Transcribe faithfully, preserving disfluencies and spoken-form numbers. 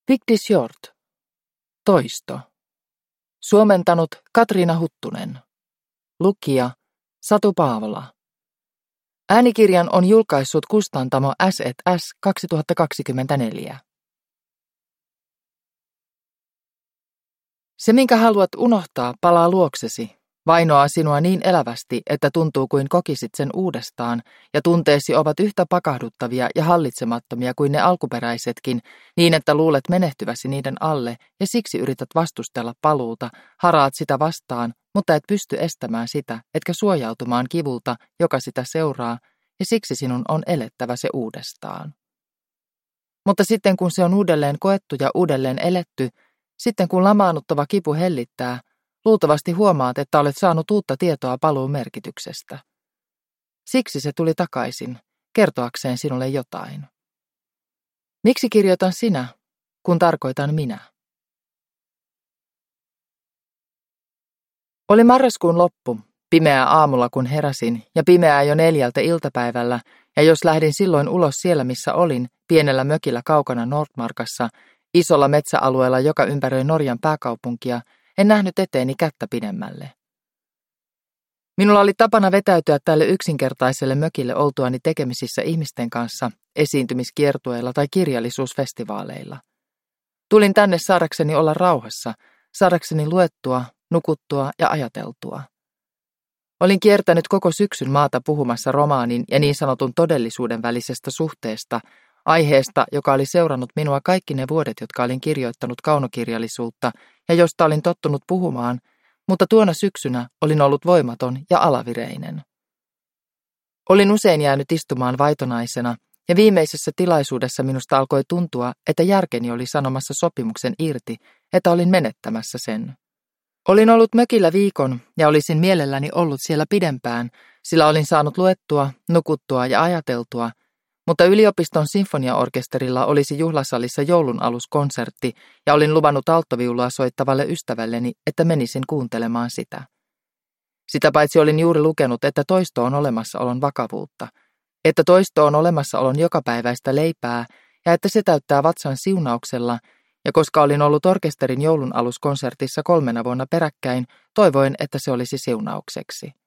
Big D Short. Toisto. Suomentanut Katriina Huttunen. Lukija Satu Paavola. Äänikirjan on julkaissut kustantamo S and S kaksituhattakaksikymmentäneljä. Se, minkä haluat unohtaa, palaa luoksesi, vainoaa sinua niin elävästi, että tuntuu kuin kokisit sen uudestaan, ja tunteesi ovat yhtä pakahduttavia ja hallitsemattomia kuin ne alkuperäisetkin, niin että luulet menehtyväsi niiden alle, ja siksi yrität vastustella paluuta, haraat sitä vastaan, mutta et pysty estämään sitä, etkä suojautumaan kivulta, joka sitä seuraa, ja siksi sinun on elettävä se uudestaan. Mutta sitten kun se on uudelleen koettu ja uudelleen eletty, sitten kun lamaannuttava kipu hellittää, luultavasti huomaat, että olet saanut uutta tietoa paluun merkityksestä. Siksi se tuli takaisin, kertoakseen sinulle jotain. Miksi kirjoitan sinä, kun tarkoitan minä? Oli marraskuun loppu, pimeää aamulla kun heräsin, ja pimeää jo neljältä iltapäivällä, ja jos lähdin silloin ulos siellä missä olin, pienellä mökillä kaukana Nordmarkassa, isolla metsäalueella, joka ympäröi Norjan pääkaupunkia, en nähnyt eteeni kättä pidemmälle. Minulla oli tapana vetäytyä tälle yksinkertaiselle mökille oltuani tekemisissä ihmisten kanssa, esiintymiskiertueilla tai kirjallisuusfestivaaleilla. Tulin tänne saadakseni olla rauhassa, saadakseni luettua, nukuttua ja ajateltua. Olin kiertänyt koko syksyn maata puhumassa romaanin ja niin sanotun todellisuuden välisestä suhteesta, aiheesta, joka oli seurannut minua kaikki ne vuodet, jotka olin kirjoittanut kaunokirjallisuutta ja josta olin tottunut puhumaan, mutta tuona syksynä olin ollut voimaton ja alavireinen. Olin usein jäänyt istumaan vaitonaisena, ja viimeisessä tilaisuudessa minusta alkoi tuntua, että järkeni oli sanomassa sopimuksen irti, että olin menettämässä sen. Olin ollut mökillä viikon ja olisin mielelläni ollut siellä pidempään, sillä olin saanut luettua, nukuttua ja ajateltua, mutta yliopiston sinfoniaorkesterilla olisi juhlasalissa joulunaluskonsertti ja olin luvannut alttoviulua soittavalle ystävälleni, että menisin kuuntelemaan sitä. Sitä paitsi olin juuri lukenut, että toisto on olemassaolon vakavuutta, että toisto on olemassaolon jokapäiväistä leipää ja että se täyttää vatsan siunauksella, ja koska olin ollut orkesterin joulunaluskonsertissa kolmena vuonna peräkkäin, toivoin, että se olisi siunaukseksi.